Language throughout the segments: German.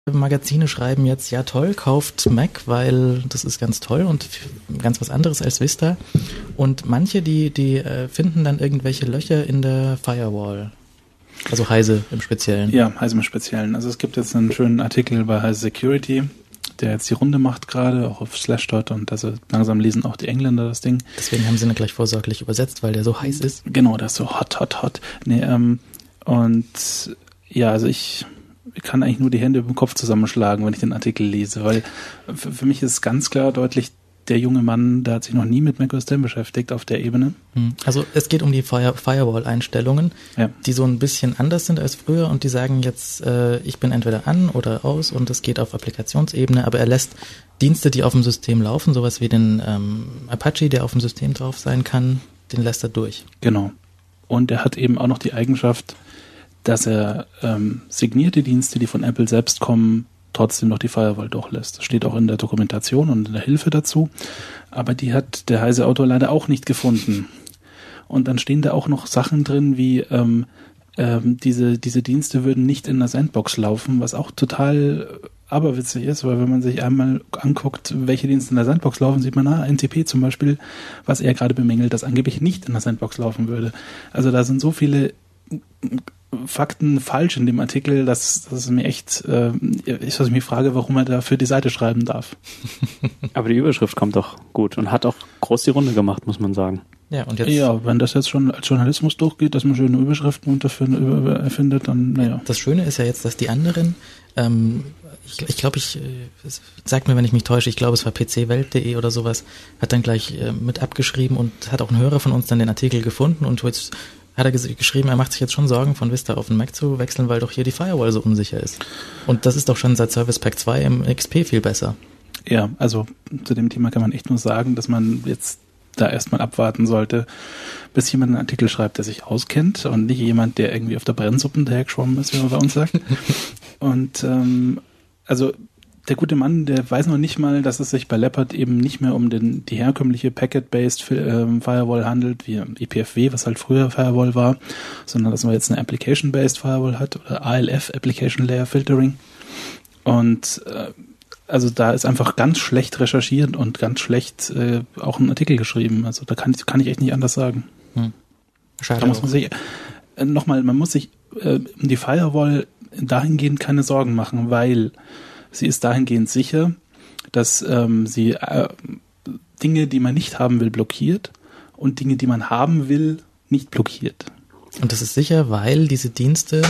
Magazine schreiben jetzt, ja toll, kauft Mac, weil das ist ganz toll und ganz was anderes als Vista. Und manche, die finden dann irgendwelche Löcher in der Firewall. Also Heise im Speziellen. Ja, Heise im Speziellen. Also es gibt jetzt einen schönen Artikel bei Heise Security, der jetzt die Runde macht gerade, auch auf Slashdot, und also langsam lesen auch die Engländer das Ding. Deswegen haben sie ihn gleich vorsorglich übersetzt, weil der so heiß ist. Genau, der ist so hot. Nee, und ja, also ich kann eigentlich nur die Hände über den Kopf zusammenschlagen, wenn ich den Artikel lese, weil für mich ist ganz klar deutlich, der junge Mann, der hat sich noch nie mit macOS 10 beschäftigt auf der Ebene. Also es geht um die Firewall-Einstellungen, ja, die so ein bisschen anders sind als früher und die sagen jetzt, ich bin entweder an oder aus und es geht auf Applikationsebene, aber er lässt Dienste, die auf dem System laufen, sowas wie den Apache, der auf dem System drauf sein kann, den lässt er durch. Genau. Und er hat eben auch noch die Eigenschaft, dass er signierte Dienste, die von Apple selbst kommen, trotzdem noch die Firewall durchlässt. Das steht auch in der Dokumentation und in der Hilfe dazu. Aber die hat der Heise-Autor leider auch nicht gefunden. Und dann stehen da auch noch Sachen drin, wie diese Dienste würden nicht in der Sandbox laufen, was auch total aberwitzig ist, weil wenn man sich einmal anguckt, welche Dienste in der Sandbox laufen, sieht man, NTP zum Beispiel, was er gerade bemängelt, das angeblich nicht in der Sandbox laufen würde. Also da sind so viele Fakten falsch in dem Artikel, dass es mir echt ist, was ich mich frage, warum er dafür die Seite schreiben darf. Aber die Überschrift kommt doch gut und hat auch groß die Runde gemacht, muss man sagen. Ja, und jetzt, ja, wenn das jetzt schon als Journalismus durchgeht, dass man schöne Überschriften erfindet, dann, naja. Das Schöne ist ja jetzt, dass die anderen, ich glaube, sag mir, wenn ich mich täusche, ich glaube, es war pcwelt.de oder sowas, hat dann gleich mit abgeschrieben und hat auch ein Hörer von uns dann den Artikel gefunden und jetzt hat er geschrieben, er macht sich jetzt schon Sorgen, von Vista auf den Mac zu wechseln, weil doch hier die Firewall so unsicher ist. Und das ist doch schon seit Service Pack 2 im XP viel besser. Ja, also zu dem Thema kann man echt nur sagen, dass man jetzt da erstmal abwarten sollte, bis jemand einen Artikel schreibt, der sich auskennt und nicht jemand, der irgendwie auf der Brennsuppe hinterhergeschwommen ist, wie man bei uns sagt. Und also der gute Mann, der weiß noch nicht mal, dass es sich bei Leopard eben nicht mehr um die herkömmliche Packet-Based Firewall handelt, wie EPFW, was halt früher Firewall war, sondern dass man jetzt eine Application-Based Firewall hat oder ALF, Application Layer Filtering. Und also da ist einfach ganz schlecht recherchiert und ganz schlecht auch ein Artikel geschrieben. Also da kann ich echt nicht anders sagen. Schade. Da muss man sich man muss sich um die Firewall dahingehend keine Sorgen machen, weil sie ist dahingehend sicher, dass sie Dinge, die man nicht haben will, blockiert und Dinge, die man haben will, nicht blockiert. Und das ist sicher, weil diese Dienste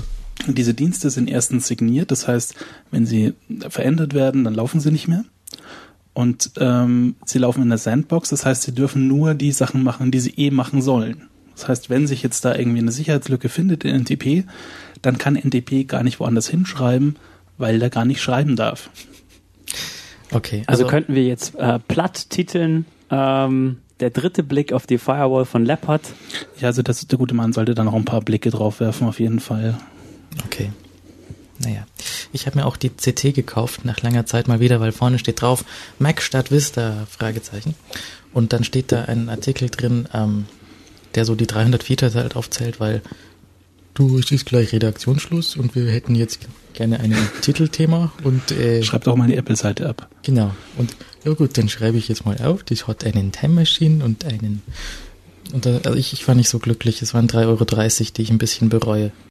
sind erstens signiert, das heißt, wenn sie verändert werden, dann laufen sie nicht mehr. Und sie laufen in der Sandbox, das heißt, sie dürfen nur die Sachen machen, die sie machen sollen. Das heißt, wenn sich jetzt da irgendwie eine Sicherheitslücke findet in NTP, dann kann NTP gar nicht woanders hinschreiben, weil der gar nicht schreiben darf. Okay. Also könnten wir jetzt platt titeln, der dritte Blick auf die Firewall von Leopard. Ja, also der gute Mann sollte da noch ein paar Blicke drauf werfen, auf jeden Fall. Okay. Naja. Ich habe mir auch die CT gekauft, nach langer Zeit mal wieder, weil vorne steht drauf, Mac statt Vista, Fragezeichen. Und dann steht da ein Artikel drin, der so die 300 Features halt aufzählt, weil es ist gleich Redaktionsschluss und wir hätten jetzt gerne ein Titelthema und schreibt auch mal die Apple-Seite ab. Genau. Und ja gut, dann schreibe ich jetzt mal auf, das hat einen Time Machine und also ich war nicht so glücklich, es waren 3,30 €, die ich ein bisschen bereue.